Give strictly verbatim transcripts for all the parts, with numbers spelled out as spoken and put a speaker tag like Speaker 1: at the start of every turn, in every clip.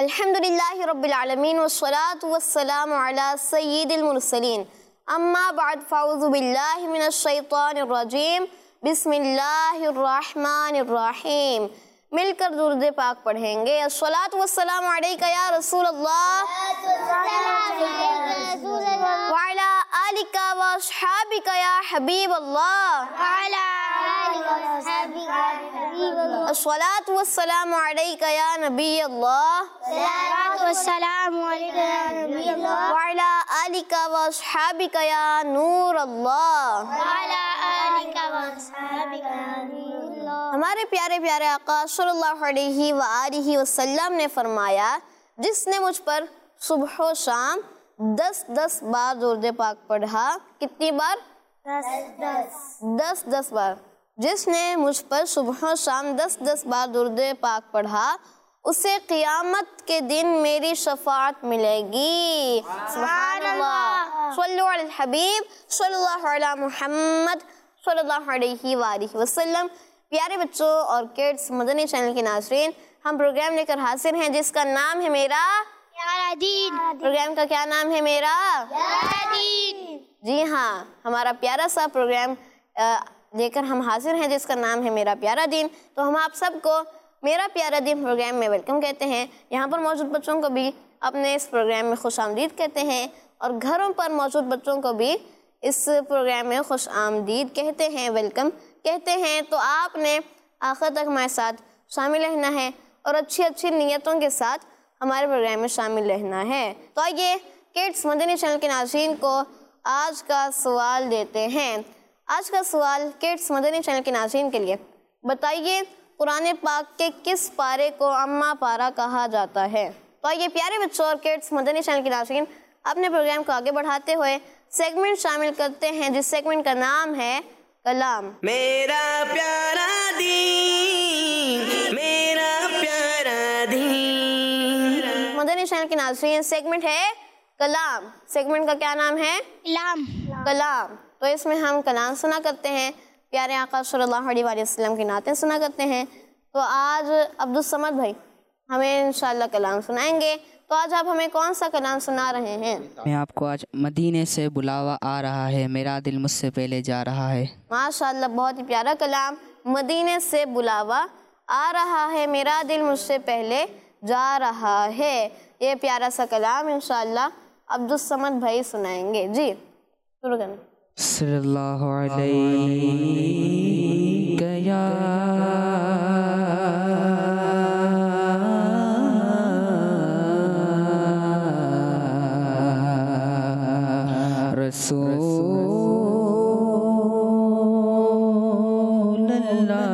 Speaker 1: الحمدللہ رب العالمین والصلاة والسلام علی سید المرسلین اما بعد فاعوذ باللہ من الشیطان الرجیم بسم اللہ الرحمن الرحیم. مل کر درود پاک پڑھیں گے. الصلاۃ والسلام علیک یا رسول اللہ وعلی آلک واصحابک یا حبیب اللہ. الصلاۃ والسلام علیک یا نبی اللہ وعلی آلک واصحابک یا نور اللہ. ہمارے پیارے پیارے آقا صلی اللہ علیہ وآلہ وسلم نے فرمایا جس نے مجھ پر صبح و شام دس دس بار درود پاک پڑھا. کتنی بار؟ دس دس بار. جس نے مجھ پر صبح و شام دس دس بار درود پاک پڑھا اسے قیامت کے دن میری شفاعت ملے گی. سبحان اللہ. صلو علی الحبیب صلی اللہ علی محمد صلی اللہ علیہ وآلہ وسلم. پیارے بچوں اور کڈس مدنی چینل کے ناظرین، ہم پروگرام لے کر حاضر ہیں جس کا نام ہے میرا پیارا دین. پروگرام کا کیا نام ہے؟ میرا پیارا دین. جی ہاں، ہمارا پیارا سا پروگرام لے کر ہم حاضر ہیں جس کا نام ہے میرا پیارا دین. تو ہم آپ سب کو میرا پیارا دین پروگرام میں ویلکم کہتے ہیں. یہاں پر موجود بچوں کو بھی اپنے اس پروگرام میں خوش آمدید کہتے ہیں اور گھروں پر موجود بچوں کو بھی اس پروگرام میں خوش آمدید کہتے ہیں، ویلکم کہتے ہیں. تو آپ نے آخر تک ہمارے ساتھ شامل رہنا ہے اور اچھی اچھی نیتوں کے ساتھ ہمارے پروگرام میں شامل رہنا ہے. تو آئیے کڈس مدنی چینل کے ناظرین کو آج کا سوال دیتے ہیں. آج کا سوال کڈس مدنی چینل کے ناظرین کے لیے، بتائیے قرآن پاک کے کس پارے کو اماں پارہ کہا جاتا ہے؟ تو آئیے پیارے بچوں اور کڈس مدنی چینل کے ناظرین اپنے پروگرام کو آگے بڑھاتے ہوئے سیگمنٹ شامل کرتے ہیں جس سیگمنٹ کا نام ہے کلام.
Speaker 2: میرا پیارا دین، میرا پیارا دین.
Speaker 1: مدنی چینل کے ناظرین سیگمنٹ ہے کلام. سیگمنٹ کا کیا نام ہے؟
Speaker 3: کلام.
Speaker 1: کلام. تو اس میں ہم کلام سنا کرتے ہیں، پیارے آقا صلی اللہ علیہ وآلہ وسلم کی نعتیں سنا کرتے ہیں. تو آج عبدالصمد بھائی ہمیں انشاءاللہ کلام سنائیں گے. تو آج آپ ہمیں کون سا کلام سنا رہے ہیں؟
Speaker 4: میں آپ کو آج مدینے سے بلاوا آ رہا ہے، میرا دل مجھ سے پہلے جا رہا ہے.
Speaker 1: ماشاءاللہ، بہت ہی پیارا کلام. مدینے سے بلاوا آ رہا ہے، میرا دل مجھ سے پہلے جا رہا ہے. یہ پیارا سا کلام انشاءاللہ عبدالصمد بھائی سنائیں گے. جی شروع کریں.
Speaker 4: صلی اللہ علیہ یا رسول اللہ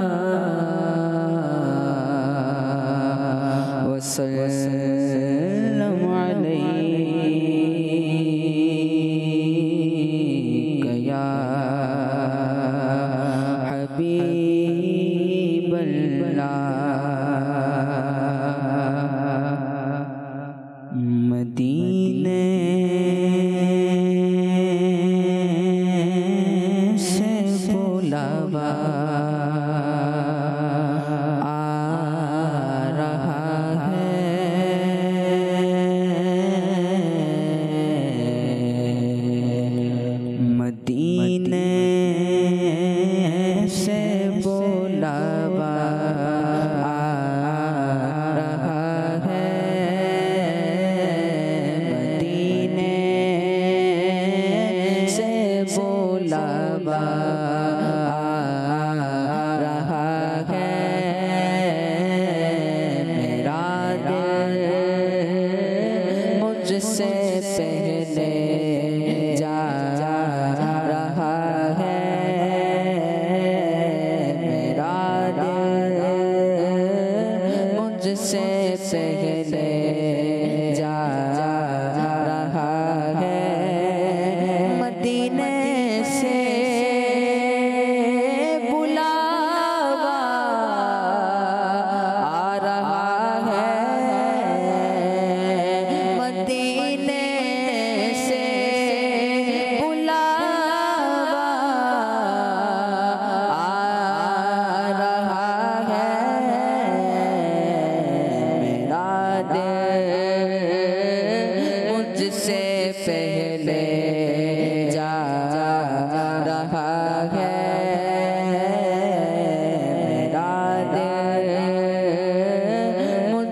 Speaker 4: وسلم علیک یا حبیب اللہ. مدینے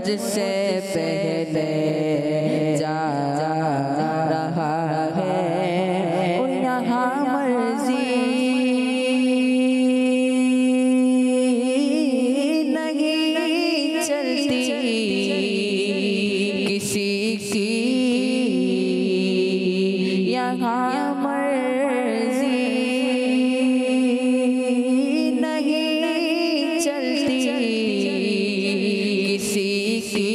Speaker 4: مجھ سے پہلے جا رہا ہے اور یہاں مرضی نہیں چلتی کسی کی، یہاں مرضی نہیں چلتی کسی کی،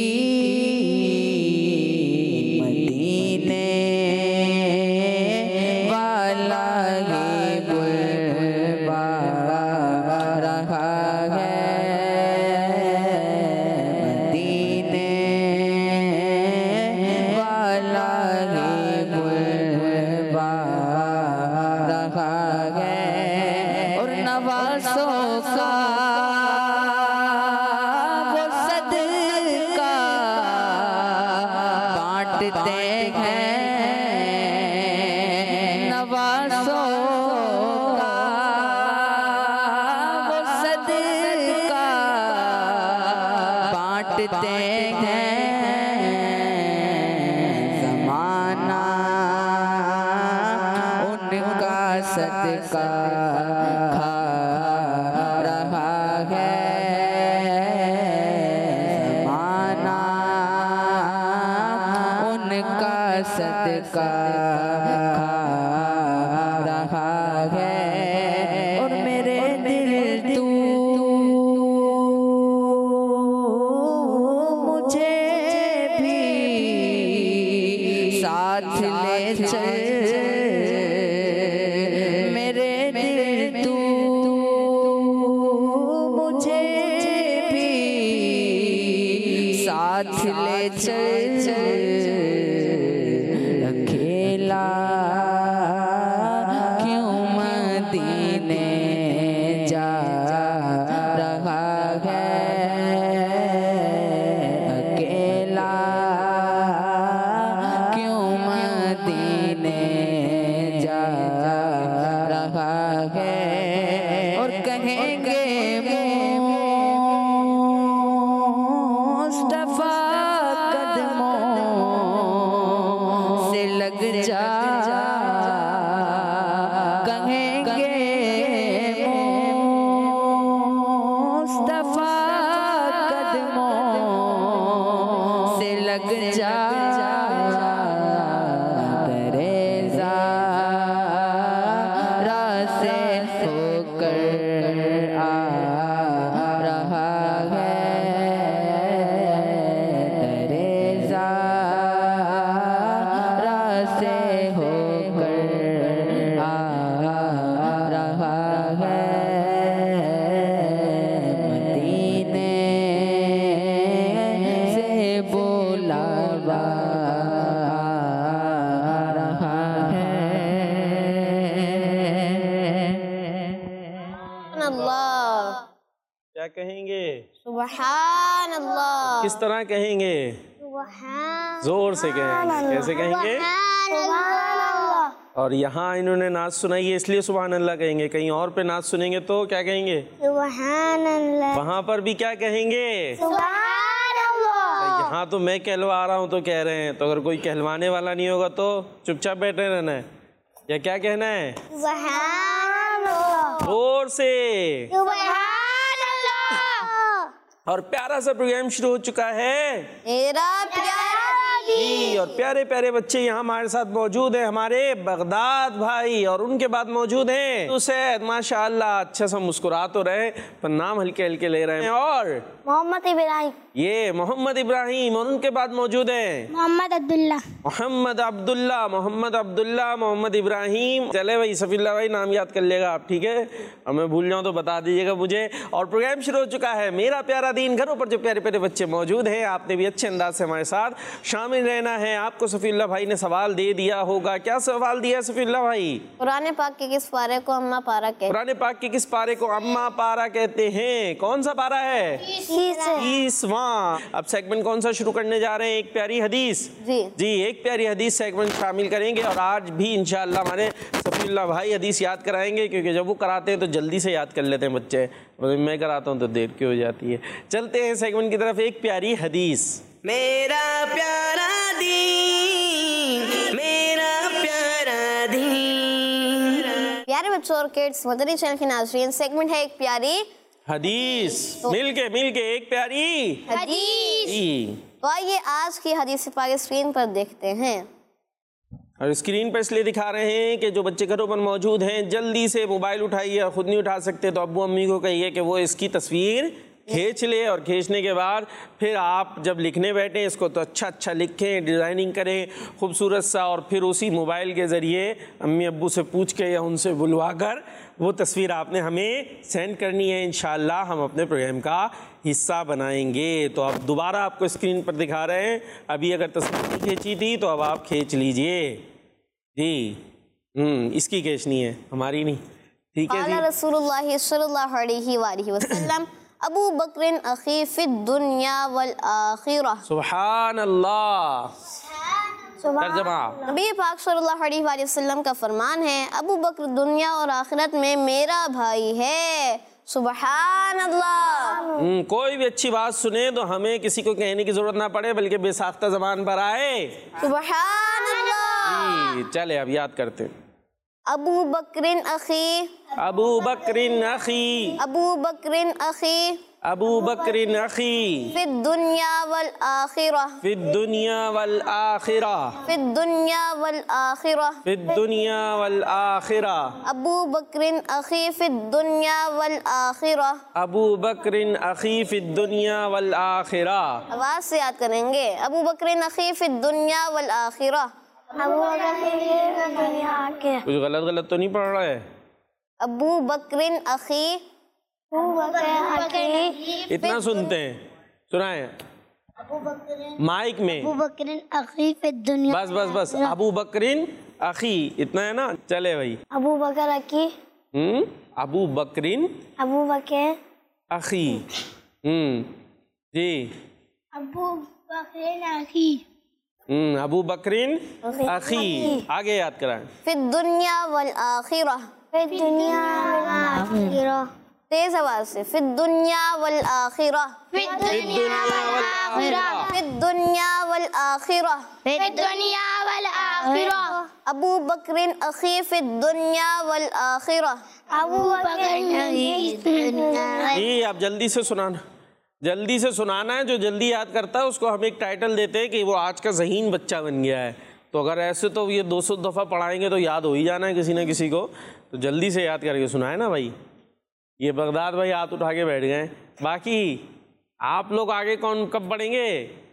Speaker 4: مدینے والا ہی بلوا رہا ہے، مدینے والا ہی بلوا رہا ہے، اور نوازوں کا وہ صدقہ بانٹتے ہیں، نوازوں کا وہ صدقہ بانٹتے ہیں، زمانہ ان کا صدقہ کھا رہا ہے، زمانہ ان کا صدقہ کھا رہا ہے، اور میرے دل تو مجھے بھی ساتھ لے چل، میرے دل تو مجھے بھی ساتھ لے چل، اکیلا کیوں مدینے جا رہا ہے، اکیلا کیوں مدینے جا رہا ہے، اور کہیں گے مصطفیٰ قدموں سے لگ جا، کہیں گے مصطفیٰ قدموں سے لگ جا، تریزا سے ہو کر آ رہا ہے، تریزا سے ہو کر آ رہا ہے، مدینے سے بلاوا رہا ہے،
Speaker 1: اللہ
Speaker 3: کیا کہیں گے؟
Speaker 1: سبحان اللہ،
Speaker 3: کس طرح کہیں گے؟ زور سے کہیں گے، کیسے کہیں گے؟ اور یہاں انہوں نے نعت سنائی ہے اس لیے سبحان اللہ کہیں گے، کہیں اور پہ نعت سنیں گے تو کیا کہیں گے؟
Speaker 1: سبحان اللہ،
Speaker 3: وہاں پر بھی کیا کہیں گے؟
Speaker 1: سبحان اللہ،
Speaker 3: یہاں تو میں کہلوا رہا ہوں تو کہہ رہے ہیں، تو اگر کوئی کہلوانے والا نہیں ہوگا تو چپ چاپ بیٹھے رہنا ہے، یا کیا کہنا ہے؟
Speaker 1: سبحان اللہ،
Speaker 3: زور سے۔
Speaker 1: سبحان اللہ،
Speaker 3: اور پیارا سا پروگرام شروع ہو چکا ہے،
Speaker 1: میرا پیارا
Speaker 3: جی، اور پیارے پیارے بچے یہاں ہمارے ساتھ موجود ہیں، ہمارے بغداد بھائی، اور ان کے بعد موجود ہیں اسید، ماشاءاللہ اچھا سا مسکرا تو رہے پر نام ہلکے ہلکے لے رہے ہیں، اور
Speaker 1: محمد ابراہیم،
Speaker 3: یہ محمد ابراہیم، اور ان کے بعد موجود ہیں
Speaker 1: محمد عبداللہ،
Speaker 3: محمد عبداللہ محمد عبداللہ محمد ابراہیم۔ چلے بھائی صفی اللہ بھائی نام یاد کر لے گا آپ، ٹھیک ہے، اور میں بھول جاؤں تو بتا دیجیے گا مجھے۔ اور پروگرام شروع ہو چکا ہے میرا پیارا دین، گھروں پر جو پیارے پیارے بچے موجود ہیں، آپ نے بھی اچھے انداز سے ہمارے ساتھ شامل سمجھ لینا ہے. آپ کو صفی اللہ بھائی نے سوال دے دیا ہوگا. کیا سوال دیا صفی اللہ بھائی؟
Speaker 1: قرآن پاک کے کس پارے کو اماں پارا کہتے ہیں؟
Speaker 3: قرآن پاک کے کس پارے کو اماں پارا کہتے ہیں؟ کون سا پارا ہے؟ تیسواں. اب سیگمنٹ کون سا شروع کرنے جا رہے ہیں؟ ایک پیاری حدیث.
Speaker 1: جی
Speaker 3: جی ایک پیاری حدیث سیگمنٹ شامل کریں گے. اور آج بھی انشاءاللہ ہمارے صفی اللہ بھائی حدیث یاد کرائیں گے، کیونکہ جب وہ کراتے ہیں تو جلدی سے یاد کر لیتے ہیں بچے. میں کراتا ہوں تو دیر کی ہو جاتی ہے. چلتے ہیں سیگمنٹ کی طرف. ایک پیاری حدیث.
Speaker 2: میرا پیارا دین، میرا پیارا دین.
Speaker 1: پیارے بچوں اور کڈس، مدنی چینل کے ناظرین، سیگمنٹ ہے ایک پیاری
Speaker 3: حدیث. مل کے مل کے ایک پیاری
Speaker 1: حدیث.
Speaker 3: جی.
Speaker 1: تو آئیے آج کی حدیث پاک اسکرین پر دیکھتے ہیں.
Speaker 3: اور اسکرین پر اس لیے دکھا رہے ہیں کہ جو بچے گھروں پر موجود ہیں جلدی سے موبائل اٹھائیے. اور خود نہیں اٹھا سکتے تو ابو امی کو کہیے کہ وہ اس کی تصویر کھینچ لے. اور کھینچنے کے بعد پھر آپ جب لکھنے بیٹھیں اس کو تو اچھا اچھا لکھیں، ڈیزائننگ کریں خوبصورت سا. اور پھر اسی موبائل کے ذریعے امی ابو سے پوچھ کے یا ان سے بلوا کر وہ تصویر آپ نے ہمیں سینڈ کرنی ہے. انشاءاللہ ہم اپنے پروگرام کا حصہ بنائیں گے. تو اب دوبارہ آپ کو اسکرین پر دکھا رہے ہیں. ابھی اگر تصویر نہیں کھینچی تھی تو اب آپ کھینچ لیجئے. جی ہوں اس کی کھینچنی ہے، ہماری نہیں. ٹھیک ہے جی.
Speaker 1: قال رسول اللہ صلی اللہ علیہ وآلہ وسلم ابو بکر اخی فی الدنیا والآخرہ.
Speaker 3: سبحان اللہ. ترجمہ.
Speaker 1: نبی پاک صلی اللہ علیہ وآلہ وسلم کا فرمان ہے ابو بکر دنیا اور آخرت میں میرا بھائی ہے. سبحان اللہ.
Speaker 3: ہم کوئی بھی اچھی بات سنیں تو ہمیں کسی کو کہنے کی ضرورت نہ پڑے بلکہ بے ساختہ زبان پر آئے.
Speaker 1: سبحان اللہ.
Speaker 3: جی چلے اب یاد کرتے.
Speaker 1: ابو بکر اخی
Speaker 3: ابو بکر اخی
Speaker 1: ابو بکر اخی
Speaker 3: ابو بکر اخی
Speaker 1: فی الدنیا والآخرہ
Speaker 3: فی الدنیا والآخرہ
Speaker 1: فی الدنیا والآخرہ
Speaker 3: فی الدنیا والآخرہ
Speaker 1: ابو بکر اخی فی الدنیا والآخرہ.
Speaker 3: ابو بکر اخی فی الدنیا والآخرہ.
Speaker 1: آواز سے یاد کریں گے. ابو بکر اخی فی الدنیا والآخرہ.
Speaker 3: کچھ غلط غلط تو نہیں پڑھ رہا ہے؟
Speaker 1: ابو بکر اخی
Speaker 3: اتنا سنتے ہیں، سنائیں مائک میں.
Speaker 5: ابو بکر اخی فی الدنیا.
Speaker 3: بس بس بس ابو بکرین اخی اتنا ہے نا. چلے بھائی.
Speaker 5: ابو بکر اخی
Speaker 3: ہم ابو بکرین
Speaker 5: ابو بکر
Speaker 3: اخی. ہم جی
Speaker 5: ابو بکر اخی
Speaker 3: ہم ابو بکرین اخی. آگے یاد کرائیں.
Speaker 1: فی الدنیا والآخرہ.
Speaker 5: فی الدنیا والآخرہ.
Speaker 1: تیز آواز سے. فی الدنیا والآخرہ.
Speaker 5: فی الدنیا والآخرہ.
Speaker 1: فی الدنیا والآخرہ.
Speaker 5: فی الدنیا والآخرہ.
Speaker 1: ابو بکر اخی فی الدنیا والآخرہ.
Speaker 5: ابو بکر اخی فی الدنیا.
Speaker 3: جی آپ جلدی سے سنانا، جلدی سے سنانا ہے. جو جلدی یاد کرتا ہے اس کو ہم ایک ٹائٹل دیتے ہیں کہ وہ آج کا ذہین بچہ بن گیا ہے. تو اگر ایسے تو یہ دو سو دفعہ پڑھائیں گے تو یاد ہو ہی جانا ہے کسی نہ کسی کو. تو جلدی سے یاد کر کے سنائے نا بھائی. یہ بغداد بھائی ہاتھ اٹھا کے بیٹھ گئے. باقی آپ لوگ آگے کون کب پڑھیں گے؟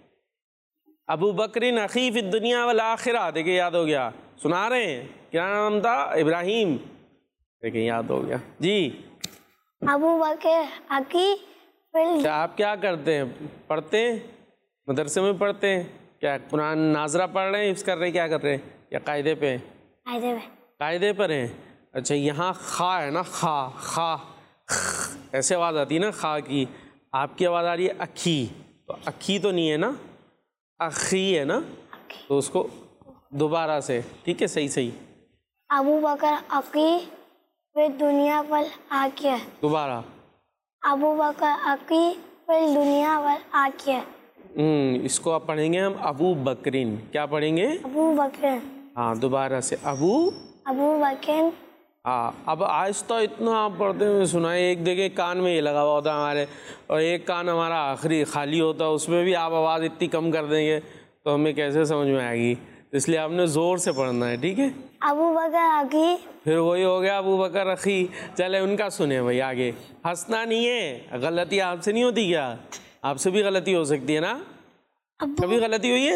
Speaker 3: ابو بکر اخی فی الدنیا والآخرہ. دیکھیں یاد ہو گیا. سنا رہے ہیں. کیا نام تھا؟ ابراہیم. دیکھیں یاد ہو گیا. جی
Speaker 5: ابو بکر اخی فی
Speaker 3: اچھا آپ کیا کرتے ہیں؟ پڑھتے ہیں مدرسے میں پڑھتے ہیں؟ کیا قرآن ناظرہ پڑھ رہے ہیں، حفظ کر رہے ہیں، کیا کر رہے ہیں؟ یا قاعدے پہ
Speaker 5: الدنیا.
Speaker 3: قاعدے پر ہیں؟ اچھا یہاں خا ہے نا، خا خا ایسے آواز آتی ہے نا خا کی. آپ کی آواز آ رہی ہے اکھی. تو اکھی تو نہیں ہے نا، اخی ہے نا. تو اس کو دوبارہ سے ٹھیک ہے صحیح صحیح.
Speaker 5: ابو بکر اخی فی الدنیا والآخرہ.
Speaker 3: دوبارہ.
Speaker 5: ابو بکر اخی فی الدنیا والآخرہ.
Speaker 3: ہم اس کو آپ پڑھیں گے ہم ابو بکرین. کیا پڑھیں گے؟
Speaker 5: ابو بکر.
Speaker 3: ہاں دوبارہ سے ابو.
Speaker 5: ابو بکر.
Speaker 3: ہاں اب آہستہ اتنا آپ پڑھتے ہوئے سنائیں. ایک دیکھیں کان میں یہ لگا ہوا ہوتا ہے ہمارے، اور ایک کان ہمارا آخری خالی ہوتا ہے. اس میں بھی آپ آواز اتنی کم کر دیں گے تو ہمیں کیسے سمجھ میں آئے گی. اس لیے آپ نے زور سے پڑھنا ہے. ٹھیک ہے.
Speaker 5: ابو بکر اخی.
Speaker 3: پھر وہی ہو گیا ابو بکر اخی. چلے ان کا سنیں بھائی آگے. ہنسنا نہیں ہے. غلطی آپ سے نہیں ہوتی کیا؟ آپ سے بھی غلطی ہو سکتی ہے نا. کبھی غلطی ہوئی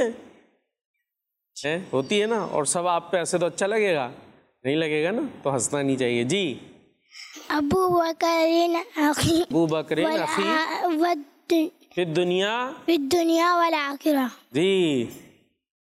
Speaker 3: ہے؟ ہوتی ہے نا. اور سب آپ پہ ایسے تو اچھا لگے گا نہیں لگے گا نا. تو ہنسنا نہیں چاہیے. جی
Speaker 5: ابو بکر اخی
Speaker 3: ابو بکر اخی فی الدنیا
Speaker 5: فی الدنیا والآخرہ.
Speaker 3: جی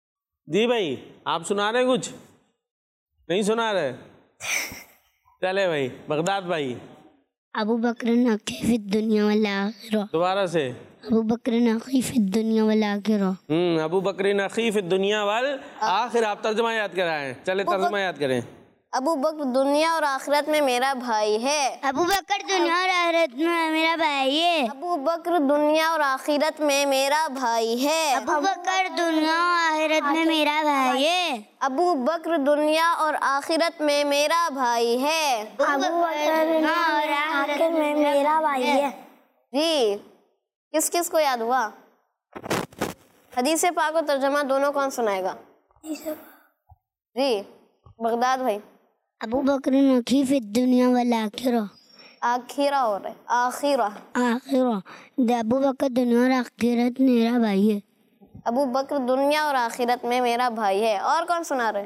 Speaker 3: جی بھائی آپ سنا رہے ہیں کچھ؟ نہیں سنا رہے؟ چلے بھائی بغداد بھائی.
Speaker 5: ابو بکر اخی فی الدنیا والآخرہ.
Speaker 3: دوبارہ سے.
Speaker 5: ابو بکر اخی فی الدنیا والآخرہ.
Speaker 3: ہوں ابو بکر اخی فی الدنیا والآخرہ. آپ ترجمہ یاد کرائیں. چلے ترجمہ یاد کریں.
Speaker 1: ابو بکر دنیا اور آخرت میں میرا بھائی ہے.
Speaker 5: ابو بکر دنیا اور آخرت میں میرا بھائی ہے.
Speaker 1: ابو بکر دنیا اور آخرت میں میرا بھائی ہے.
Speaker 5: ابو بکر دنیا اور آخرت میں میرا بھائی ہے.
Speaker 1: ابو بکر دنیا اور آخرت میں میرا بھائی ہے.
Speaker 5: ابو بکر دنیا اور آخرت میں میرا بھائی ہے.
Speaker 1: جی کس کس کو یاد ہوا؟ حدیث پاک و ترجمہ دونوں کون سنائے گا؟ جی بغداد بھائی.
Speaker 5: ابو بکر اخی فی الدنیا والآخرہ.
Speaker 1: آخرہ ہو رہا ہے آخرہ.
Speaker 5: آخرہ. ابو بکر دنیا اور آخرت میرا بھائی ہے.
Speaker 1: ابو بکر دنیا اور آخرت میں میرا بھائی ہے. اور کون سنا رہے؟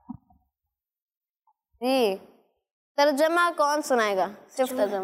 Speaker 1: جی ترجمہ کون سنائے گا؟ صرف ترجمہ.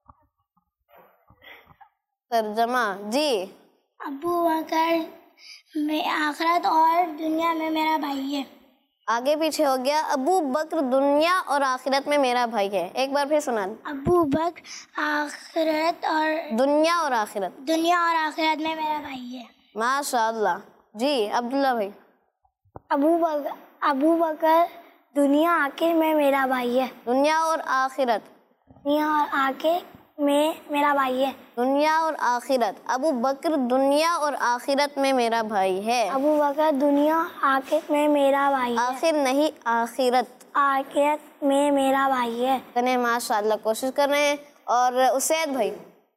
Speaker 1: ترجمہ جی.
Speaker 5: ابو بکر میں آخرت اور دنیا میں میرا بھائی ہے.
Speaker 1: آگے پیچھے ہو گیا. ابو بکر دنیا اور آخرت میں میرا بھائی ہے. ایک بار پھر سنا.
Speaker 5: ابو بکر آخرت اور
Speaker 1: دنیا اور آخرت
Speaker 5: دنیا اور آخرت میں میرا بھائی ہے.
Speaker 1: ماشاء اللہ. جی عبداللہ بھائی.
Speaker 5: ابو بکر ابو بکر دنیا آخر میں میرا بھائی ہے.
Speaker 1: دنیا اور آخرت
Speaker 5: دنیا اور آخر میں میرا بھائی ہے.
Speaker 1: دنیا اور آخرت. ابو بکر دنیا اور آخرت میں میرا بھائی ہے.
Speaker 5: ابو بکر دنیا آخر میں میرا بھائی ہے.
Speaker 1: آخر نہیں آخرت.
Speaker 5: آخرت میں میرا بھائی ہے.
Speaker 1: کہنے ماشاء اللہ کوشش کر رہے ہیں. اور اسید بھائی.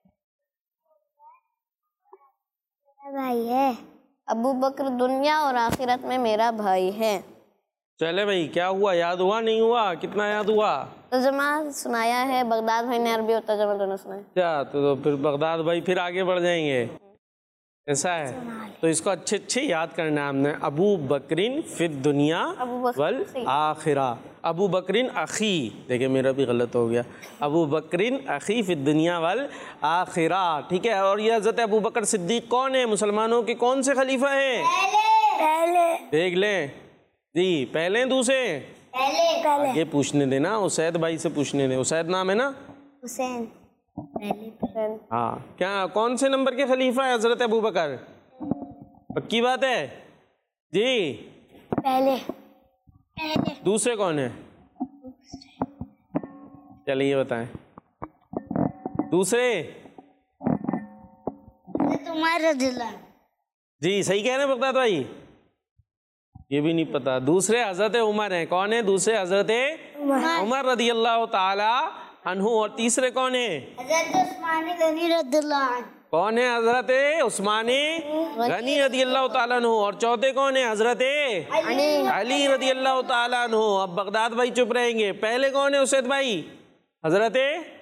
Speaker 5: بھائی ہے.
Speaker 1: ابو بکر دنیا اور آخرت میں میرا بھائی ہے.
Speaker 3: چلے بھائی کیا ہوا؟ یاد ہوا نہیں ہوا؟ کتنا یاد ہوا؟
Speaker 1: ترجمہ سنایا ہے بغداد بھائی نے. عربی اور ترجمہ دونوں سنایا.
Speaker 3: کیا تو پھر بغداد بھائی پھر آگے بڑھ جائیں گے. ایسا ہے تو اس کو اچھے اچھے یاد کرنا ہے ہم نے. ابو بکرین فی الدنیا والآخرہ. ابو بکرین اخی. دیکھیں میرا بھی غلط ہو گیا. ابو بکرین اخی فی الدنیا والآخرہ. ٹھیک ہے. اور یہ حضرت ابو بکر صدیق کون ہے؟ مسلمانوں کے کون سے خلیفہ ہیں؟
Speaker 5: پہلے.
Speaker 3: دیکھ لیں جی. پہلے دوسرے؟
Speaker 5: پہلے.
Speaker 3: یہ پوچھنے دینا. اسید بھائی سے پوچھنے دیں. اسید نام ہے نا؟
Speaker 5: حسین.
Speaker 3: ہاں. کیا کون سے نمبر کے خلیفہ ہے حضرت ابو بکر؟ پکی بات ہے جی.
Speaker 5: پہلے. پہلے.
Speaker 3: دوسرے کون ہیں؟ چلیے یہ بتائیں. دوسرے
Speaker 5: عمر رضی اللہ.
Speaker 3: جی صحیح کہہ رہے ہیں بغداد بھائی. یہ بھی نہیں پتا. دوسرے حضرت عمر ہیں. کون ہیں دوسرے؟ حضرت عمر رضی اللہ تعالی عنہ. اور تیسرے کون ہیں؟
Speaker 5: حضرت عثمان غنی رضی اللہ عنہ.
Speaker 3: کون ہے؟ حضرت عثمان غنی رضی اللہ تعالیٰ عنہ. اور چوتھے کون ہیں؟ حضرت علی رضی اللہ تعالیٰ عنہ. اب بغداد بھائی چپ رہیں گے. پہلے کون ہے اسید بھائی؟ حضرت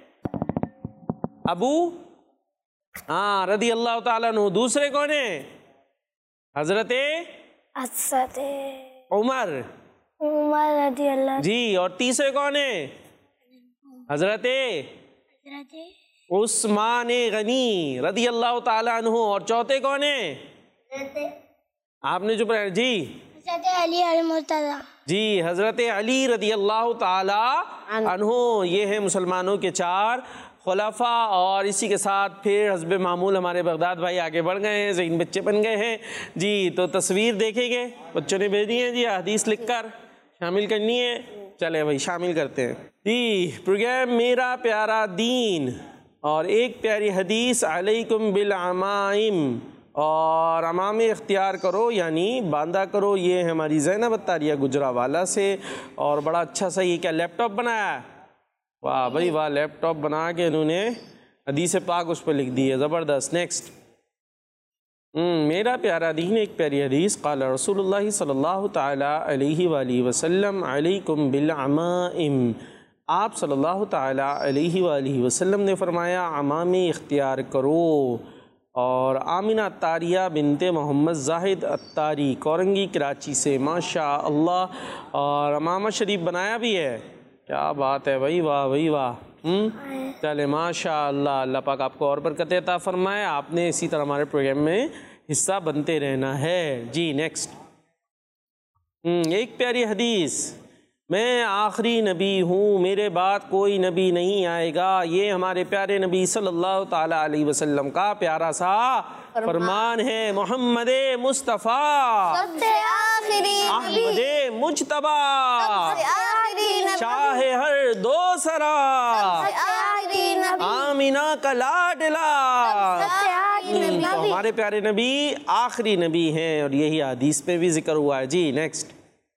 Speaker 3: ابو ہاں رضی اللہ تعالیٰ عنہ. دوسرے کون ہیں؟ حضرت
Speaker 5: حضرت
Speaker 3: عمر
Speaker 5: عمر رضی اللہ.
Speaker 3: جی. اور تیسرے کون ہیں؟ حضرت
Speaker 5: حضرت
Speaker 3: عثمان غنی رضی اللہ تعالیٰ عنہ. اور چوتھے کون ہیں؟ آپ نے چپ رہے جی.
Speaker 5: حضرت علی المرتضی.
Speaker 3: جی حضرت علی رضی اللہ تعالیٰ عنہ. یہ ہیں مسلمانوں کے چار خلفاء. اور اسی کے ساتھ پھر حسب معمول ہمارے بغداد بھائی آگے بڑھ گئے ہیں. ذہین بچے بن گئے ہیں جی. تو تصویر دیکھیں گے بچوں نے بھیجی ہے جی. حدیث لکھ کر شامل کرنی ہے. چلے بھائی شامل کرتے ہیں جی. پروگرام میرا پیارا دین اور ایک پیاری حدیث. علیکم بالعمائم. اور عمامے اختیار کرو یعنی باندھا کرو. یہ ہے ہماری زینب عطاریہ گجرانوالہ سے. اور بڑا اچھا سا یہ کیا لیپ ٹاپ بنایا ہے؟ واہ بھائی واہ. لیپ ٹاپ بنا کے انہوں نے حدیث پاک اس پہ لکھ دی ہے. زبردست. نیکسٹ. میرا پیارا دین ایک پیاری حدیث. قال رسول اللہ صلی اللہ تعالیٰ علیہ وآلہ وسلم علیکم بالعمائم. آپ صلی اللہ تعالیٰ علیہ وآلہ وسلم نے فرمایا عمامے اختیار کرو. اور آمنہ عطاریہ بنت محمد زاہد عطاری کورنگی کراچی سے ماشاء اللہ. اور عمامہ شریف بنایا بھی ہے. کیا بات ہے بھائی. واہ بھائی واہ. ہم چلے ماشاء اللہ. اللہ پاک آپ کو اور برکت عطا فرمائے. آپ نے اسی طرح ہمارے پروگرام میں حصہ بنتے رہنا ہے جی. نیکسٹ. ایک پیاری حدیث، میں آخری نبی ہوں، میرے بعد کوئی نبی نہیں آئے گا، یہ ہمارے پیارے نبی صلی اللہ تعالیٰ علیہ وسلم کا پیارا سا فرمان ہے۔ محمد مصطفیٰ
Speaker 1: سب سے آخری
Speaker 3: احمد مجتبیٰ
Speaker 1: آخری نبی،
Speaker 3: شاہ ہر دو سرا
Speaker 1: آخری نبی،
Speaker 3: آمینہ کا لاڈلا،
Speaker 1: آخری
Speaker 3: تو ہمارے پیارے نبی آخری نبی ہیں، اور یہی حدیث پہ بھی ذکر ہوا ہے۔ جی نیکسٹ،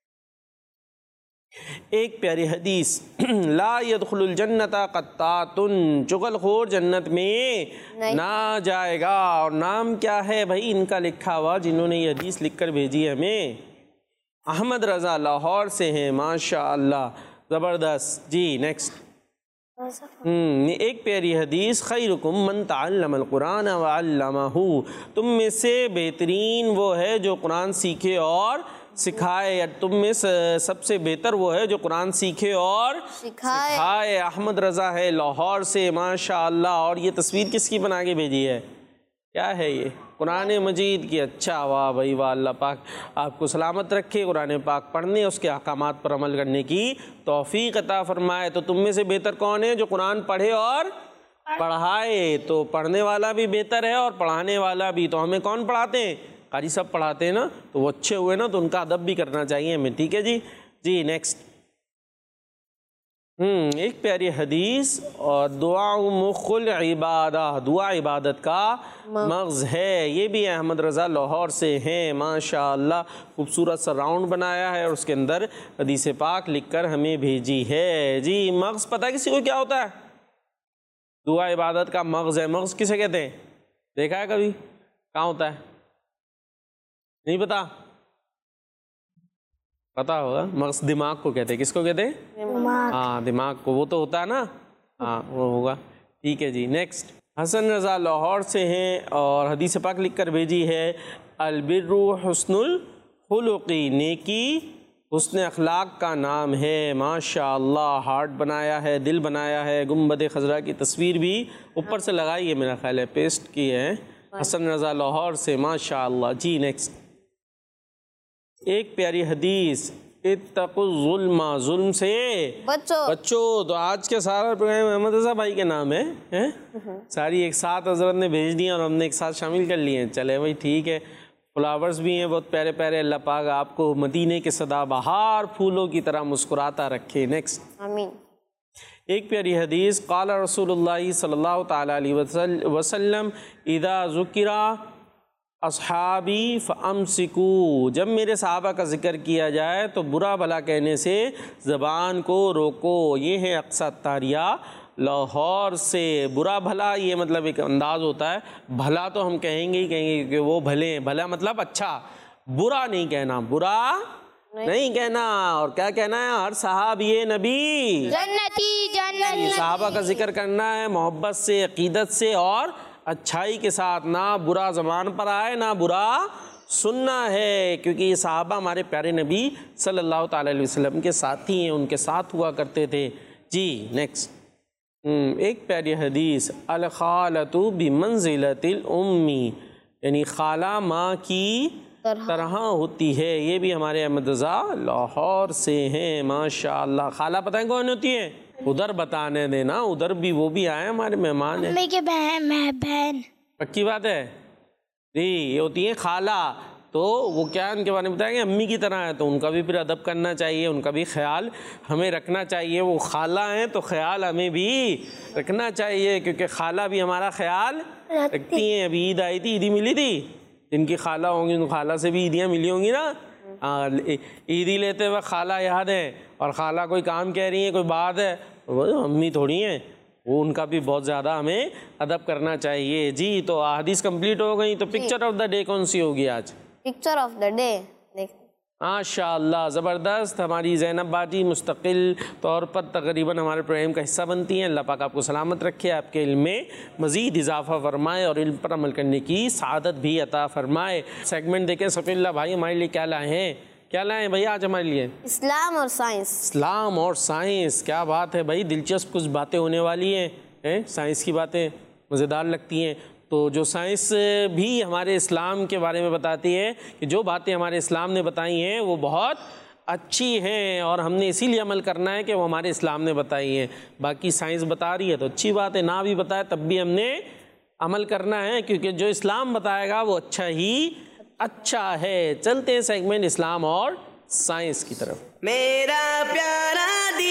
Speaker 3: ایک پیاری حدیث، لا يدخل الجنت قطات، چغل خور جنت میں نہ جائے گا۔ اور نام کیا ہے بھائی ان کا لکھا ہوا، جنہوں نے یہ حدیث لکھ کر بھیجی ہے ہمیں؟ احمد رضا لاہور سے ہیں، ماشاء اللہ زبردست۔ جی نیکسٹ، ایک پیاری حدیث، خیرکم من تعلم القرآن وعلمہ، تم میں سے بہترین وہ ہے جو قرآن سیکھے اور سکھائے، یا تم میں سب سے بہتر وہ ہے جو قرآن سیکھے اور سکھائے۔ احمد رضا ہے لاہور سے، ماشاء اللہ۔ اور یہ تصویر کس کی بنا کے بھیجی ہے؟ کیا ہے یہ؟ قرآن مجید کی۔ اچھا، واہ بھائی واہ، اللہ پاک آپ کو سلامت رکھے، قرآن پاک پڑھنے، اس کے احکامات پر عمل کرنے کی توفیق عطا فرمائے۔ تو تم میں سے بہتر کون ہے جو قرآن پڑھے اور پڑھائے؟ تو پڑھنے والا بھی بہتر ہے اور پڑھانے والا بھی۔ تو ہمیں کون پڑھاتے ہیں؟ قاری صاحب پڑھاتے ہیں نا، تو وہ اچھے ہوئے نا، تو ان کا ادب بھی کرنا چاہیے ہمیں، ٹھیک ہے جی۔ جی نیکسٹ، ہم ایک پیاری حدیث، اور دعا مخ العبادہ، دعا عبادت کا مغز ہے، یہ بھی احمد رضا لاہور سے ہیں، ماشاء اللہ۔ خوبصورت سا راؤنڈ بنایا ہے اور اس کے اندر حدیث پاک لکھ کر ہمیں بھیجی ہے۔ جی مغز پتہ کسی کو کیا ہوتا ہے؟ دعا عبادت کا مغز ہے۔ مغز کسے کہتے ہیں؟ دیکھا ہے کبھی؟ کہاں ہوتا ہے؟ نہیں پتا؟ پتا ہوگا، مغز دماغ کو کہتے ہیں۔ کس کو کہتے ہیں؟ ہاں دماغ کو، وہ تو ہوتا ہے نا، ہاں وہ ہوگا، ٹھیک ہے جی۔ نیکسٹ، حسن رضا لاہور سے ہیں اور حدیث پاک لکھ کر بھیجی ہے، البر حسن الخلقی، نیکی حسن اخلاق کا نام ہے، ماشاء اللہ۔ ہارٹ بنایا ہے، دل بنایا ہے، گنبد خضرا کی تصویر بھی اوپر سے لگائی ہے، میرا خیال ہے پیسٹ کی ہے، حسن رضا لاہور سے، ماشاء اللہ۔ جی نیکسٹ، ایک پیاری حدیث، اتقوا الظلم، ظلم سے
Speaker 1: بچو
Speaker 3: بچو۔ تو آج کے سارا پروگرام احمد رضا بھائی کے نام ہے، ساری ایک ساتھ حضرت نے بھیج دی اور ہم نے ایک ساتھ شامل کر لیے ہیں۔ چلے بھائی ٹھیک ہے، فلاورز بھی ہیں بہت پیارے پیارے، اللہ پاک آپ کو مدینے کے سدا بہار پھولوں کی طرح مسکراتا رکھے۔ نیکسٹ،
Speaker 1: آمین۔
Speaker 3: ایک پیاری حدیث، قال رسول اللہ صلی اللہ تعالیٰ علیہ وسلم، اذا ذکر اصحابی فامسکو، جب میرے صحابہ کا ذکر کیا جائے تو برا بھلا کہنے سے زبان کو روکو۔ یہ ہے اقصی اتاریہ لاہور سے۔ برا بھلا یہ مطلب ایک انداز ہوتا ہے، بھلا تو ہم کہیں گے ہی کہیں گے کہ وہ بھلے ہیں، بھلا مطلب اچھا، برا نہیں کہنا، برا نہیں کہنا۔ اور کیا کہنا ہے؟ ہر صحابی نبی
Speaker 5: جنتی جنتی،
Speaker 3: صحابہ کا ذکر کرنا ہے محبت سے، عقیدت سے اور اچھائی کے ساتھ، نہ برا زبان پر آئے نہ برا سننا ہے، کیونکہ یہ صحابہ ہمارے پیارے نبی صلی اللہ تعالیٰ علیہ وسلم کے ساتھی ہیں، ان کے ساتھ ہوا کرتے تھے۔ جی نیکسٹ، ایک پیاری حدیث، الخالۃ بمنزلۃ الام، یعنی خالہ ماں کی طرح ہوتی ہے۔ یہ بھی ہمارے احمد رضا لاہور سے ہیں، ماشاء اللہ۔ خالہ پتہ ہے کون ہوتی ہے؟ ادھر بتانے دینا، ادھر بھی وہ بھی آئے ہمارے مہمان ہیں،
Speaker 5: امی کی بہن، میں بہن،
Speaker 3: پکی بات ہے جی۔ یہ ہوتی ہے خالہ، تو وہ کیا ان کے بارے میں بتائیں گے؟ امی کی طرح ہے، تو ان کا بھی پھر ادب کرنا چاہیے، ان کا بھی خیال ہمیں رکھنا چاہیے۔ وہ خالہ ہیں تو خیال ہمیں بھی رکھنا چاہیے، کیونکہ خالہ بھی ہمارا خیال رکھتی ہیں۔ ابھی عید آئی تھی، عیدی ملی تھی، جن کی خالہ ہوں گی ان خالہ سے بھی عیدیاں ملی ہوں گی نا۔ عیدی لیتے وقت خالہ یاد ہے، اور خالہ کوئی کام کہہ رہی ہیں، کوئی بات ہے، وہ امی تھوڑی ہیں، وہ ان کا بھی بہت زیادہ ہمیں ادب کرنا چاہیے۔ جی تو حدیث کمپلیٹ ہو گئی، تو پکچر آف دا ڈے کون سی ہوگی آج؟
Speaker 1: پکچر آف دا ڈے،
Speaker 3: ماشاء اللہ زبردست۔ ہماری زینب باجی مستقل طور پر تقریباً ہمارے پروگرام کا حصہ بنتی ہیں، اللہ پاک آپ کو سلامت رکھے، آپ کے علم میں مزید اضافہ فرمائے اور علم پر عمل کرنے کی سعادت بھی عطا فرمائے۔ سیگمنٹ دیکھیں صفی اللہ بھائی ہمارے لیے کیا لائے ہیں، کیا لائے ہیں بھائی آج ہمارے لیے؟
Speaker 1: اسلام اور سائنس۔
Speaker 3: اسلام اور سائنس، کیا بات ہے بھائی، دلچسپ کچھ باتیں ہونے والی ہیں، سائنس کی باتیں مزیدار لگتی ہیں۔ تو جو سائنس بھی ہمارے اسلام کے بارے میں بتاتی ہے کہ جو باتیں ہمارے اسلام نے بتائی ہیں وہ بہت اچھی ہیں اور ہم نے اسی لیے عمل کرنا ہے کہ وہ ہمارے اسلام نے بتائی ہیں. باقی سائنس بتا رہی ہے تو اچھی بات ہے، نہ بھی بتائے تب بھی ہم نے عمل کرنا ہے، کیونکہ جو اسلام بتائے گا وہ اچھا ہی اچھا ہے. چلتے ہیں سیگمنٹ اسلام اور سائنس کی طرف.
Speaker 2: میرا پیارا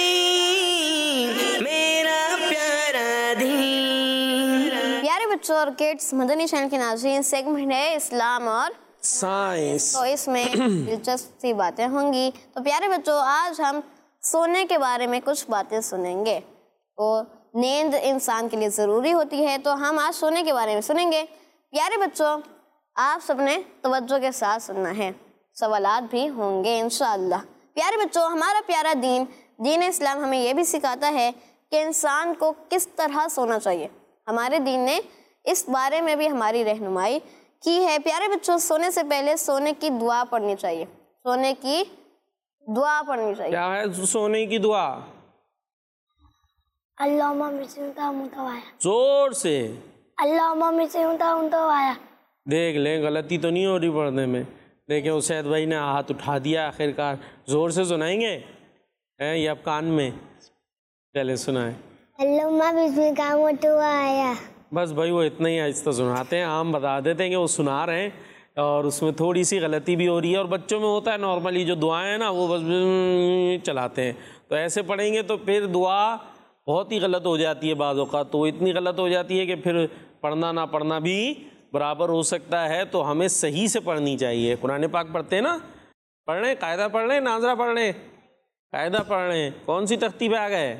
Speaker 2: دین، میرا پیارا دین.
Speaker 1: پیارے بچوں اور کڈس، مدنی چینل کے ناظرین، سیگمنٹ ہے اسلام اور
Speaker 3: سائنس.
Speaker 1: تو اس میں دلچسپ سی باتیں ہوں گی. تو پیارے بچوں، آج ہم سونے کے بارے میں کچھ باتیں سنیں گے. تو نیند انسان کے لیے ضروری ہوتی ہے، تو ہم آج سونے کے بارے میں سنیں گے. پیارے بچوں، آپ سب نے توجہ کے ساتھ سننا ہے، سوالات بھی ہوں گے انشاءاللہ. پیارے بچوں، ہمارا پیارا دین دین اسلام ہمیں یہ بھی سکھاتا ہے کہ انسان کو کس طرح سونا چاہیے. ہمارے دین نے اس بارے میں بھی ہماری رہنمائی کی ہے. پیارے بچوں، سونے سے پہلے سونے کی دعا پڑھنی چاہیے. سونے کی دعا پڑھنی چاہیے.
Speaker 3: کیا ہے سونے کی دعا؟
Speaker 5: اللہم بسمکا متوایا،
Speaker 3: زور سے
Speaker 5: اللہم بسمکا متوایا.
Speaker 3: دیکھ لیں غلطی تو نہیں ہو رہی پڑھنے میں. دیکھیں اسید بھائی نے ہاتھ اٹھا دیا آخر کار. زور سے سنائیں گے یہ اب کان میں؟ چلے سنائیں.
Speaker 5: اللہم بسمکا متوایا.
Speaker 3: بس بھائی وہ اتنا ہی آہستہ سناتے ہیں، عام بتا دیتے ہیں کہ وہ سنا رہے ہیں اور اس میں تھوڑی سی غلطی بھی ہو رہی ہے. اور بچوں میں ہوتا ہے نارملی جو دعائیں ہیں نا وہ بس چلاتے ہیں، تو ایسے پڑھیں گے تو پھر دعا بہت ہی غلط ہو جاتی ہے بعض اوقات. تو اتنی غلط ہو جاتی ہے کہ پھر پڑھنا نہ پڑھنا بھی برابر ہو سکتا ہے. تو ہمیں صحیح سے پڑھنی چاہیے. قرآن پاک پڑھتے ہیں نا، پڑھ لیں قاعدہ پڑھ لیں، ناظرہ پڑھ لیں، قاعدہ پڑھ لیں. کون سی تختی پہ آ گئے؟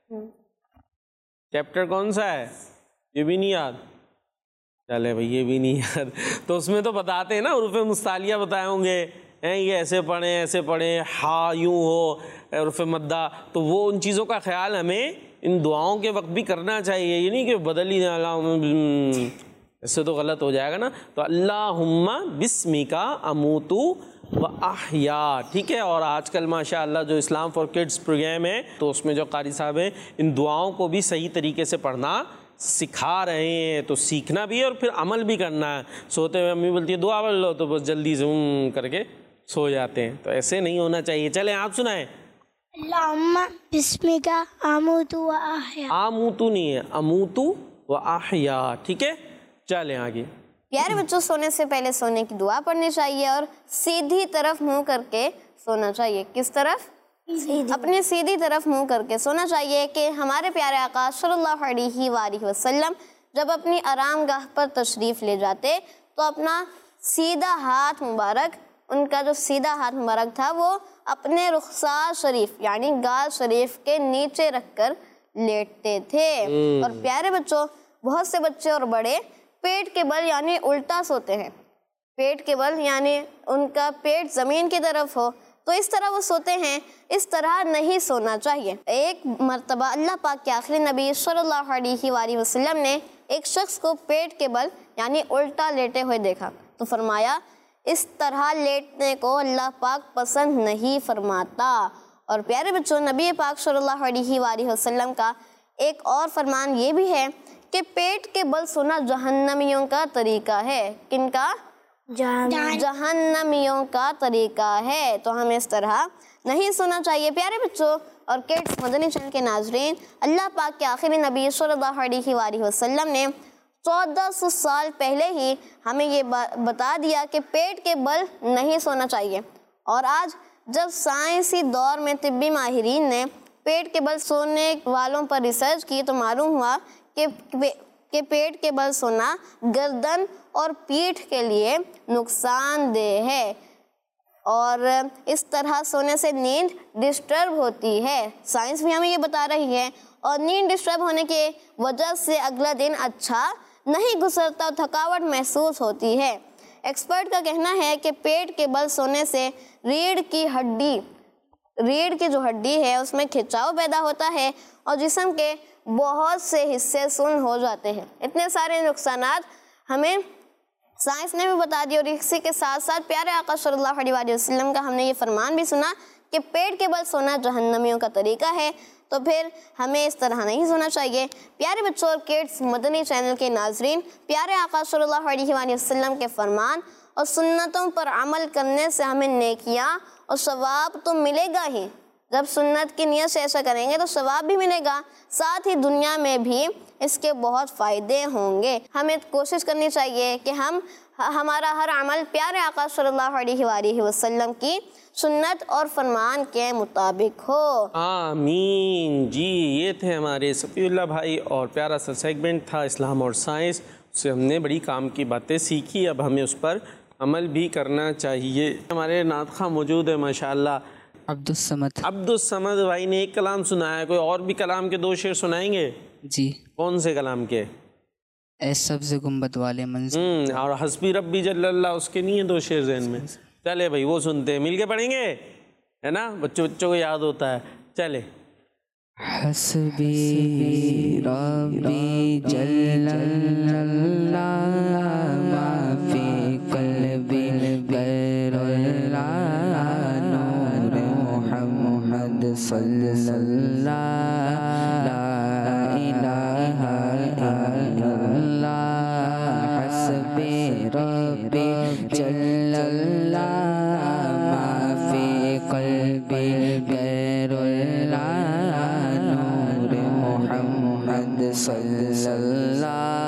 Speaker 3: چیپٹر کون سا ہے؟ یہ بھی نہیں یاد؟ چلے بھائی یہ بھی نہیں یاد. تو اس میں تو بتاتے ہیں نا، حروف مستعلیہ بتائے ہوں گے، یہ ایسے پڑھیں ایسے پڑھیں، ہا یوں ہو، حروف مدہ. تو وہ ان چیزوں کا خیال ہمیں ان دعاؤں کے وقت بھی کرنا چاہیے. یہ نہیں کہ بدل ہی نہ، اس سے تو غلط ہو جائے گا نا. تو اللہم بسمکا اموتو و احیا، ٹھیک ہے. اور آج کل ماشاء اللہ جو اسلام فار کڈس پروگرام ہے تو اس میں جو قاری صاحب ہیں ان دعاؤں کو بھی صحیح طریقے سے پڑھنا سکھا رہے ہیں. تو سیکھنا بھی ہے اور پھر عمل بھی کرنا ہے. سوتے ہوئے امی بولتی ہے دعا پڑھ لو تو بس جلدی سے ام کر کے سو جاتے ہیں. تو ایسے نہیں ہونا چاہیے. چلیں آپ سنائیں.
Speaker 5: اللہم بسمکا اموتو و احیا.
Speaker 3: آموتو نہیں ہے، اموتو و احیا، ٹھیک ہے. چلیں آگے.
Speaker 1: پیارے بچوں، سونے سے پہلے سونے کی دعا پڑھنی چاہیے اور سیدھی طرف منہ کر کے سونا چاہیے. کس طرف؟ اپنی سیدھی طرف منہ کر کے سونا چاہیے. کہ ہمارے پیارے آقا صلی اللہ علیہ وآلہ وسلم جب اپنی آرام گاہ پر تشریف لے جاتے تو اپنا سیدھا ہاتھ مبارک، ان کا جو سیدھا ہاتھ مبارک تھا وہ اپنے رخسار شریف یعنی گال شریف کے نیچے رکھ کر لیٹتے تھے. اور پیارے بچوں، بہت سے بچے اور بڑے پیٹ کے بل یعنی الٹا سوتے ہیں. پیٹ کے بل یعنی ان کا پیٹ زمین کی طرف ہو تو اس طرح وہ سوتے ہیں. اس طرح نہیں سونا چاہیے. ایک مرتبہ اللہ پاک کے آخری نبی صلی اللہ علیہ وآلہ وسلم نے ایک شخص کو پیٹ کے بل یعنی الٹا لیٹے ہوئے دیکھا تو فرمایا اس طرح لیٹنے کو اللہ پاک پسند نہیں فرماتا. اور پیارے بچوں، نبی پاک صلی اللہ علیہ وآلہ وسلم کا ایک اور فرمان یہ بھی ہے کہ پیٹ کے بل سونا جہنمیوں کا طریقہ ہے. کن کا؟ جہنمیوں کا طریقہ ہے. تو ہمیں اس طرح نہیں سونا چاہیے. پیارے بچوں اور کڈس مدنی چینل کے ناظرین، اللہ پاک کے آخری نبی صلی اللہ علیہ وآلہ وسلم نے چودہ سو سال پہلے ہی ہمیں یہ بتا دیا کہ پیٹ کے بل نہیں سونا چاہیے. اور آج جب سائنسی دور میں طبی ماہرین نے پیٹ کے بل سونے والوں پر ریسرچ کی تو معلوم ہوا کہ کہ پیٹ کے بل سونا گردن اور پیٹھ کے لیے نقصان دہ ہے اور اس طرح سونے سے نیند ڈسٹرب ہوتی ہے. سائنس بھی ہمیں یہ بتا رہی ہے. اور نیند ڈسٹرب ہونے کی وجہ سے اگلا دن اچھا نہیں گزرتا، تھکاوٹ محسوس ہوتی ہے. ایکسپرٹ کا کہنا ہے کہ پیٹ کے بل سونے سے ریڑھ کی ہڈی ریڑھ کی جو ہڈی ہے اس میں کھچاؤ پیدا ہوتا ہے اور جسم کے بہت سے حصے سن ہو جاتے ہیں. اتنے سارے نقصانات ہمیں سائنس نے بھی بتا دی. اور اسی کے ساتھ ساتھ پیارے آقا صلی اللہ علیہ وسلم کا ہم نے یہ فرمان بھی سنا کہ پیٹ کے بل سونا جہنمیوں کا طریقہ ہے. تو پھر ہمیں اس طرح نہیں سونا چاہیے۔ پیارے بچوں اور کڈس مدنی چینل کے ناظرین، پیارے آقا صلی اللہ علیہ وآلہ وسلم کے فرمان اور سنتوں پر عمل کرنے سے ہمیں نیکیاں اور ثواب تو ملے گا ہی، جب سنت کی نیت سے ایسا کریں گے تو ثواب بھی ملے گا، ساتھ ہی دنیا میں بھی اس کے بہت فائدے ہوں گے۔ ہمیں کوشش کرنی چاہیے کہ ہم ہمارا ہر عمل پیارے آقا صلی اللہ علیہ وآلہ وسلم کی سنت اور فرمان کے مطابق ہو۔
Speaker 3: آمین۔ جی یہ تھے ہمارے صفی اللہ بھائی، اور پیارا سا سیگمنٹ تھا اسلام اور سائنس، اس سے ہم نے بڑی کام کی باتیں سیکھی، اب ہمیں اس پر عمل بھی کرنا چاہیے۔ ہمارے نعت خواہ موجود ہے ماشاءاللہ،
Speaker 4: عبد الصمد۔
Speaker 3: عبد الصمد بھائی نے ایک کلام سنایا ہے، کوئی اور بھی کلام کے دو شعر سنائیں گے؟
Speaker 4: جی۔
Speaker 3: کون سے کلام کے؟
Speaker 4: اے سبز گنبد والے منظر۔
Speaker 3: ہوں اور حسبی ربی جل اللہ، اس کے نہیں ہیں دو شعر ذہن میں؟ چلے بھائی وہ سنتے ہیں، مل کے پڑھیں گے، ہے نا، بچوں بچوں کو یاد ہوتا ہے۔ چلے۔
Speaker 4: حسبی ربی جل اللہ ما فی قلبی غیر اللہ نور محمد صلی اللہ لا الہ الا اللہ۔ حسبی ربی جل اللہ ما فی قلبی غیر اللہ محمد صلی اللہ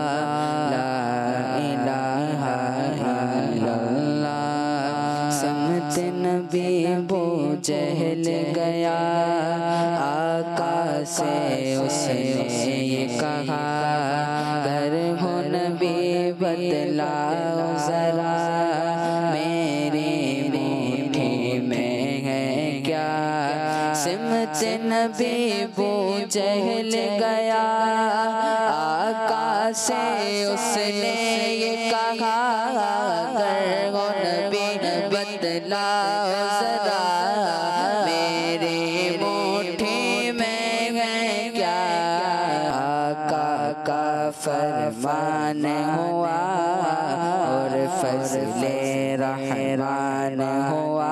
Speaker 4: لا الہ الا اللہ۔ سمت نبی بو جہل گیا آقا سے، اس نے یہ کہا گر ہو نبی بتلاؤ ذرا میری میٹھی میں ہے کیا۔ سمت نبی بو جہل گیا آقا سے، اس نے یہ کہا گر ہو نبی بتلاؤ ذرا میری مٹھی میں ہے کیا۔ آقا کا فرمان ہوا اور فضل رحمان ہوا،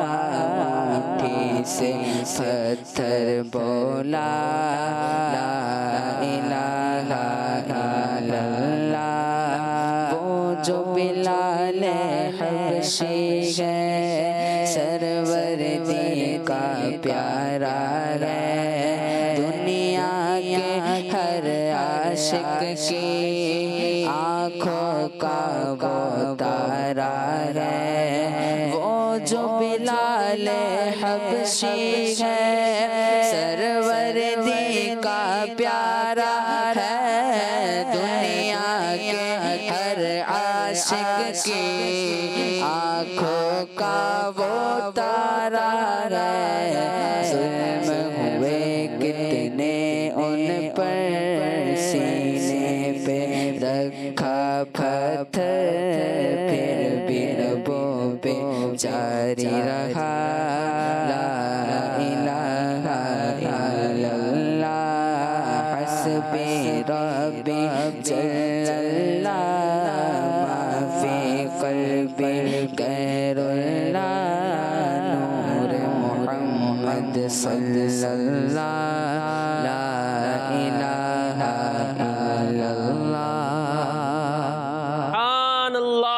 Speaker 4: مٹھی سے پتھر بولا لا الہ الا اللہ۔ وہ جو بلال حبشی ہے سرور دی کا پیارا ہے، دنیا کے ہر عاشق کی آنکھوں کا وہ تارا ہے۔ وہ جو بلال حبشی ہے سرور دی کا پیارا ہے، دنیا کے ہر عاشق کی آنکھوں کا وہ تارا ہے۔ ظلم ہوئے کتنے ان پر، سینے پہ رکھا پتھر، پھر بھی لبوں پہ جاری رہا لا الہ الا اللہ۔ حسبی ربی جل اللہ ما فی قلبی غیر اللہ نور محمد صلی اللہ لا الہ الا اللہ۔
Speaker 3: سبحان اللہ۔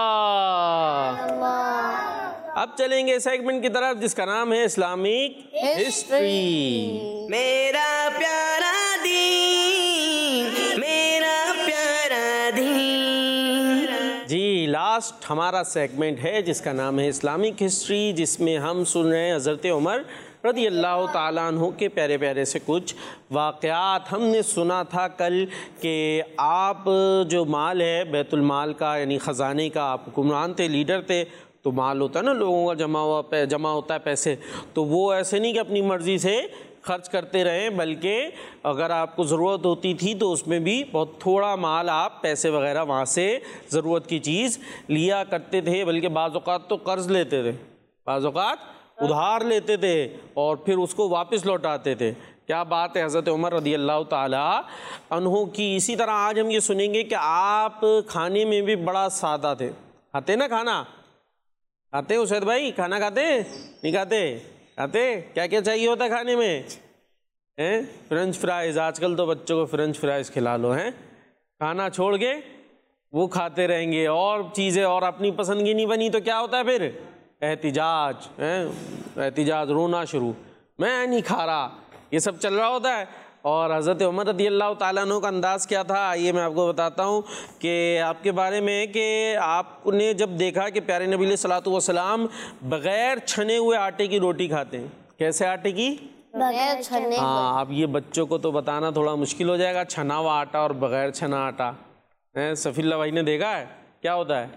Speaker 3: اب چلیں گے سیگمنٹ کی طرف جس کا نام ہے اسلامک ہسٹری۔
Speaker 2: میرا پیارا دین، میرا پیارا دین۔
Speaker 3: جی لاسٹ ہمارا سیگمنٹ ہے جس کا نام ہے اسلامک ہسٹری، جس میں ہم سن رہے ہیں حضرت عمر رضی اللہ تعالیٰ عنہ کے پیارے پیارے سے کچھ واقعات۔ ہم نے سنا تھا کل کہ آپ جو مال ہے بیت المال کا یعنی خزانے کا، آپ حکمران تھے، لیڈر تھے، تو مال ہوتا ہے نا لوگوں کا جمع ہوا جمع ہوتا ہے پیسے، تو وہ ایسے نہیں کہ اپنی مرضی سے خرچ کرتے رہیں، بلکہ اگر آپ کو ضرورت ہوتی تھی تو اس میں بھی بہت تھوڑا مال آپ پیسے وغیرہ وہاں سے ضرورت کی چیز لیا کرتے تھے، بلکہ بعض اوقات تو قرض لیتے تھے، بعض اوقات ادھار لیتے تھے اور پھر اس کو واپس لوٹاتے تھے۔ کیا بات ہے حضرت عمر رضی اللہ تعالیٰ عنہ کی۔ اسی طرح آج ہم یہ سنیں گے کہ آپ کھانے میں بھی بڑا سادہ تھے۔ کھاتے نا کھانا؟ کھاتے اسید بھائی؟ کھانا کھاتے نہیں کھاتے؟ کھاتے؟ کیا کیا چاہیے ہوتا ہے کھانے میں؟ ہیں فرینچ فرائز، آج کل تو بچوں کو فرینچ فرائز کھلا لو، ہیں کھانا چھوڑ کے وہ کھاتے رہیں گے اور چیزیں، اور اپنی پسند کی نہیں بنی تو کیا ہوتا ہے پھر احتجاج، ہیں احتجاج، رونا شروع، میں نہیں کھا رہا، یہ سب چل رہا ہوتا ہے۔ اور حضرت عمر رضی اللہ تعالیٰ عنہ کا انداز کیا تھا، آئیے میں آپ کو بتاتا ہوں کہ آپ کے بارے میں، کہ آپ نے جب دیکھا کہ پیارے نبی علیہ الصلوۃ والسلام بغیر چھنے ہوئے آٹے کی روٹی کھاتے ہیں۔ کیسے آٹے کی؟
Speaker 1: بغیر چھنے۔
Speaker 3: ہاں اب یہ بچوں کو تو بتانا تھوڑا مشکل ہو جائے گا، چھنا ہوا آٹا اور بغیر چھنا آٹا، سفی اللہ بھائی نے دیکھا ہے کیا ہوتا ہے؟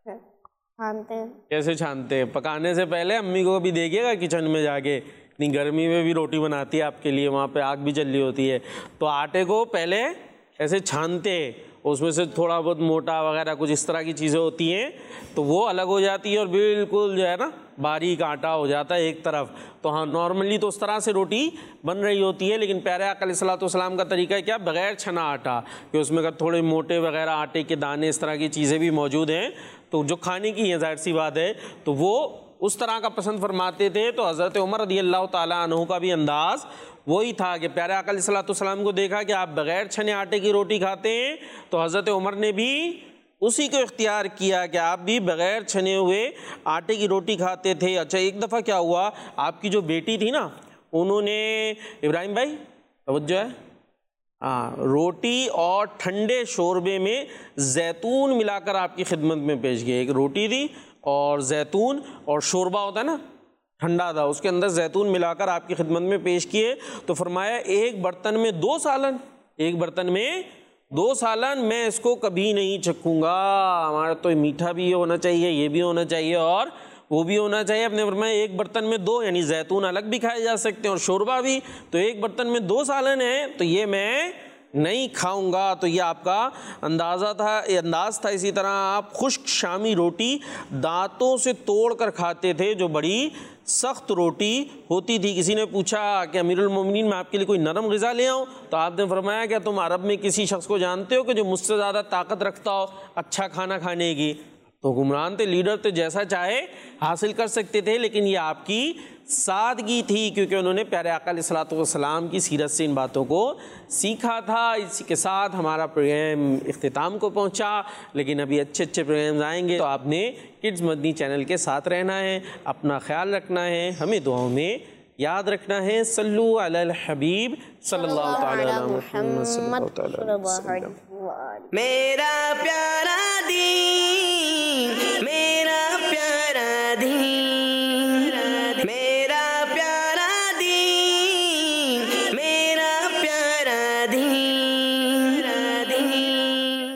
Speaker 1: چھانتے ہیں۔
Speaker 3: کیسے چھانتے ہیں؟ پکانے سے پہلے امی کو بھی دیکھیے گا کچن میں جا کے، اتنی گرمی میں بھی روٹی بناتی ہے آپ کے لیے، وہاں پہ آگ بھی جل رہی ہوتی ہے، تو آٹے کو پہلے ایسے چھانتے، اس میں سے تھوڑا بہت موٹا وغیرہ کچھ اس طرح کی چیزیں ہوتی ہیں تو وہ الگ ہو جاتی ہے اور بالکل جو ہے نا باریک آٹا ہو جاتا ہے ایک طرف۔ تو ہاں نارملی تو اس طرح سے روٹی بن رہی ہوتی ہے، لیکن پیارے آقا علیہ الصلوۃ والسلام کا طریقہ ہے کیا؟ بغیر چھنا آٹا، کہ اس میں اگر تھوڑے موٹے وغیرہ آٹے کے دانے اس طرح کی چیزیں بھی موجود ہیں تو جو کھانے کی ہیں ظاہر سی بات ہے، تو وہ اس طرح کا پسند فرماتے تھے۔ تو حضرت عمر رضی اللہ تعالیٰ عنہ کا بھی انداز وہی تھا کہ پیارے آقا علیہ الصلوۃ والسلام کو دیکھا کہ آپ بغیر چھنے آٹے کی روٹی کھاتے ہیں، تو حضرت عمر نے بھی اسی کو اختیار کیا کہ آپ بھی بغیر چھنے ہوئے آٹے کی روٹی کھاتے تھے۔ اچھا ایک دفعہ کیا ہوا، آپ کی جو بیٹی تھی نا، انہوں نے، ابراہیم بھائی توجہ ہے، ہاں روٹی اور ٹھنڈے شوربے میں زیتون ملا کر آپ کی خدمت میں پیش کیا۔ ایک روٹی تھی اور زیتون اور شوربہ ہوتا ہے نا ٹھنڈا تھا، اس کے اندر زیتون ملا کر آپ کی خدمت میں پیش کیے، تو فرمایا ایک برتن میں دو سالن، ایک برتن میں دو سالن، میں اس کو کبھی نہیں چکھوں گا، ہمارا تو میٹھا بھی ہونا چاہیے، یہ بھی ہونا چاہیے اور وہ بھی ہونا چاہیے۔ اپنے فرمایا ایک برتن میں دو، یعنی زیتون الگ بھی کھائے جا سکتے ہیں اور شوربہ بھی، تو ایک برتن میں دو سالن ہیں تو یہ میں نہیں کھاؤں گا۔ تو یہ آپ کا اندازہ تھا، یہ انداز تھا۔ اسی طرح آپ خشک شامی روٹی دانتوں سے توڑ کر کھاتے تھے، جو بڑی سخت روٹی ہوتی تھی۔ کسی نے پوچھا کہ امیر المومنین میں آپ کے لیے کوئی نرم غذا لے آؤں، تو آپ نے فرمایا کہ تم عرب میں کسی شخص کو جانتے ہو کہ جو مجھ سے زیادہ طاقت رکھتا ہو اچھا کھانا کھانے کی؟ تو حکمران تھے، لیڈر تھے، جیسا چاہے حاصل کر سکتے تھے، لیکن یہ آپ کی سادگی تھی، کیونکہ انہوں نے پیارے آقا علیہ الصلوۃ والسلام کی سیرت سے ان باتوں کو سیکھا تھا۔ اسی کے ساتھ ہمارا پروگرام اختتام کو پہنچا، لیکن ابھی اچھے اچھے پروگرامز آئیں گے، تو آپ نے کڈز مدنی چینل کے ساتھ رہنا ہے، اپنا خیال رکھنا ہے، ہمیں دعاؤں میں یاد رکھنا ہے۔ صلو علی الحبیب صلی اللہ تعالی علی محمد صلی اللہ تعالی علیہ وسلم۔
Speaker 2: میرا پیار